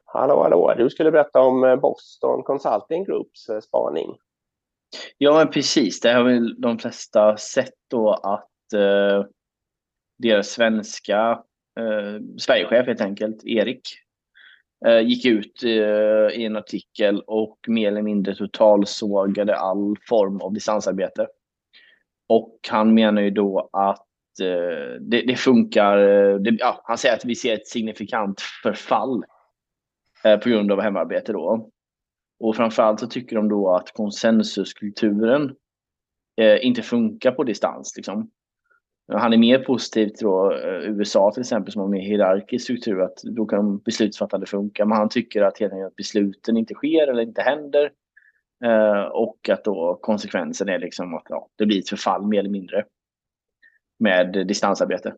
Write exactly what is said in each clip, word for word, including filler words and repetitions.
Hallå, hallå. Du skulle berätta om eh, Boston Consulting Groups eh, spaning. Ja, men precis. Det har väl de flesta sett då att eh, deras svenska eh, Sverigechef helt enkelt, Erik, eh, gick ut eh, i en artikel och mer eller mindre totalsågade all form av distansarbete. Och han menar ju då att eh, det, det funkar. eh, Det, ja, han säger att vi ser ett signifikant förfall eh, på grund av hemarbete då. Och framförallt så tycker de då att konsensuskulturen eh, inte funkar på distans. Liksom. Han är mer positiv till då, eh, U S A till exempel som har mer hierarkisk struktur, att då kan beslutsfattande funka. Men han tycker att, helt enkelt att besluten inte sker eller inte händer. Eh, och att då konsekvensen är liksom att ja, det blir ett förfall mer eller mindre med distansarbete.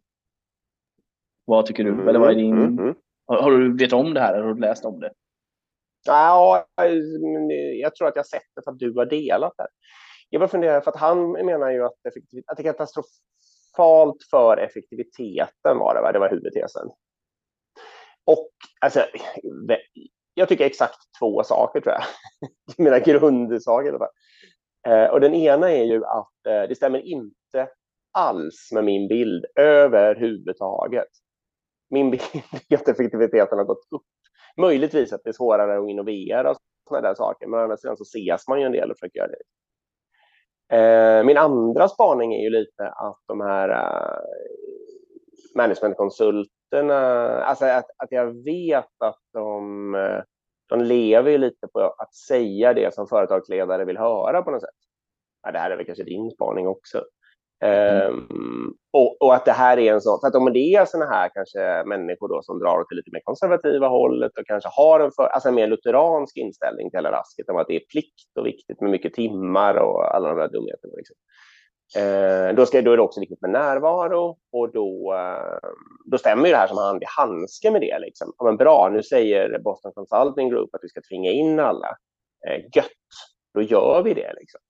Vad tycker du? Eller vad är Mm, mm, din... mm. Har, har du vet om det här eller har du läst om det? Ja, men jag tror att jag har sett det för att du har delat det. Jag bara funderar, för att han menar ju att, effektiv- att det är katastrofalt för effektiviteten var det, va? Det var huvudtesen. Och alltså, jag tycker exakt två saker tror jag. Mina grundsaker i alla fall. Eh, och den ena är ju att eh, det stämmer inte alls med min bild överhuvudtaget. Min bild är att effektiviteten har gått upp. Möjligtvis att det är svårare att innovera och sådana där saker, men å andra sidan så ses man ju en del och försöker göra det. Eh, min andra spaning är ju lite att de här uh, managementkonsulterna, alltså att, att jag vet att de, uh, de lever ju lite på att säga det som företagsledare vill höra på något sätt. Ja, det här är väl kanske din spaning också. Mm. Um, och, och att det här är en sån, för att om det är såna här kanske människor då som drar åt det lite mer konservativa hållet och kanske har en, för, alltså en mer lutheransk inställning till hela rasket om att det är plikt och viktigt med mycket timmar och alla de där dumheterna liksom. Uh, då, ska, då är det också viktigt med närvaro och då, uh, då stämmer ju det här som hand i handske med det liksom. Ja, men bra, nu säger Boston Consulting Group att vi ska tvinga in alla. Uh, gött, då gör vi det liksom.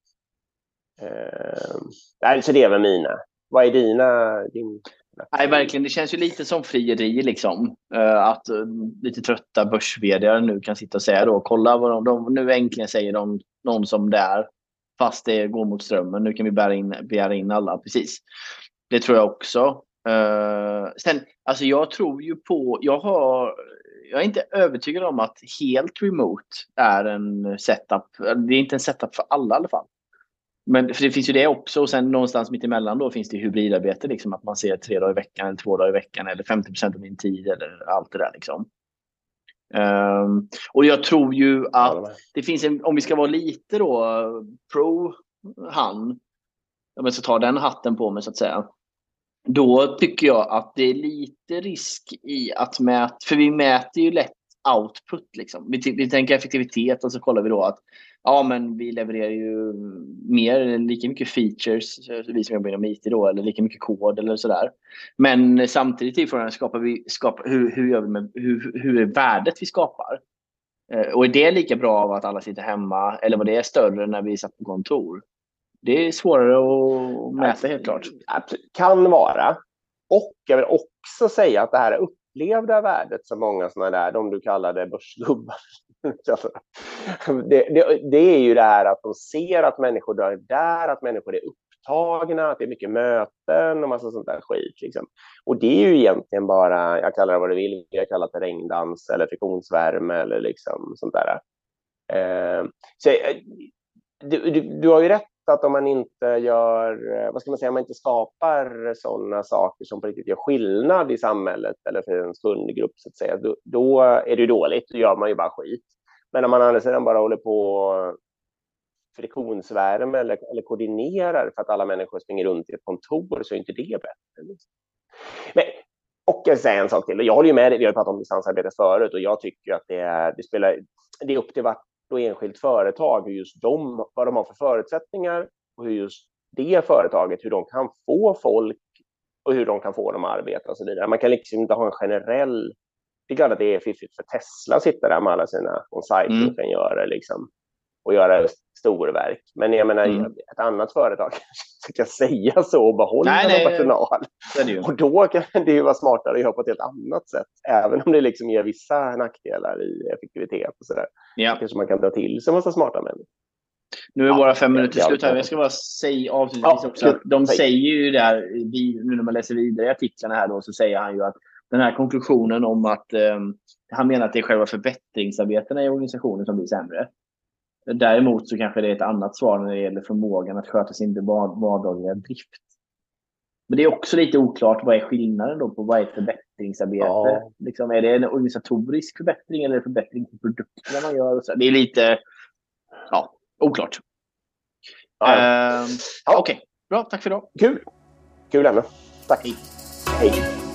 Uh, alltså det är väl mina. Vad är dina? Din... Nej, verkligen. Det känns ju lite som frieri liksom. Uh, att uh, lite trötta börs-vd:ar nu kan sitta och säga då, kolla vad de, de nu äntligen säger de, någon som det är. Fast det går mot strömmen. Nu kan vi bära in, begära in alla. Precis. Det tror jag också. Uh, sen, alltså jag tror ju på, jag har, jag är inte övertygad om att helt remote är en setup. Det är inte en setup för alla i alla fall. Men för det finns ju det också, och sen någonstans mitt emellan då finns det hybridarbete, liksom att man ser tre dagar i veckan eller två dagar i veckan eller femtio procent av min tid eller allt det där liksom. Um, och jag tror ju att det finns en, om vi ska vara lite då pro han, om jag ska ta den hatten på mig så att säga, då tycker jag att det är lite risk i att mäta, för vi mäter ju lätt output liksom. Vi, vi tänker effektivitet och så kollar vi då att ja, men vi levererar ju mer, lika mycket features, vi som jobbar inom I T då, eller lika mycket kod eller sådär. Men samtidigt i frågan skapar vi, skapar, hur, hur, gör vi med, hur, hur är värdet vi skapar? Eh, och är det lika bra av att alla sitter hemma, eller var det är större när vi satt på kontor? Det är svårare att mäta helt klart. Kan vara. Och jag vill också säga att det här upplevda värdet som många sådana där, de du kallade börsgubbar, det, det, det är ju det här att de ser att människor är där, att människor är upptagna, att det är mycket möten och massa sånt där skit. Liksom. Och det är ju egentligen bara, jag kallar det vad du vill, jag kallar det regndans eller friktionsvärme eller liksom sånt där. Eh, så, du, du, du har ju rätt att om man inte gör, vad ska man säga, om man inte skapar sådana saker som på riktigt gör skillnad i samhället eller för en kundgrupp så att säga, då, då är det ju dåligt, då gör man ju bara skit. Men om man andra sidan bara håller på friktionsvärme eller, eller koordinerar för att alla människor springer runt i ett kontor så är inte det bättre. Men, och jag säger en sak till, jag håller ju med dig, vi har pratat om distansarbete förut och jag tycker att det är, det spelar, det är upp till vart och enskilt företag, hur just de, vad de har för förutsättningar och hur just det företaget, hur de kan få folk och hur de kan få dem att arbeta och så vidare. Man kan liksom inte ha en generell, det är klart att det är fiffigt för Tesla att sitta där med alla sina on-site-ingenjörer liksom. och göra storverk. Men jag menar, mm. ett annat företag ska säga så och behålla nej, nej, personal. Det det och då kan det ju vara smartare att göra på ett helt annat sätt. Även om det liksom ger vissa nackdelar i effektivitet och sådär. Ja. Kanske man kan dra till sig massa smarta människor. Nu är ja, våra fem minuter slut här. Jag ska bara säga avslutningsvis ja, också att de säg. säger ju där, nu när man läser vidare i artiklarna här då, så säger han ju att den här konklusionen om att eh, han menar att det är själva förbättringsarbetena i organisationen som blir sämre. Däremot så kanske det är ett annat svar när det gäller förmågan att sköta sin vardagliga drift. Men det är också lite oklart, vad är skillnaden då på vad är ett förbättringsarbete? Ja. Liksom, är det en organisatorisk förbättring eller en förbättring på produkterna man gör? Och så? Det är lite ja, oklart. Ja. Uh, ja. Okej, okay. Bra. Tack för idag. Kul. Kul ämne. Tack. Hej. Hej.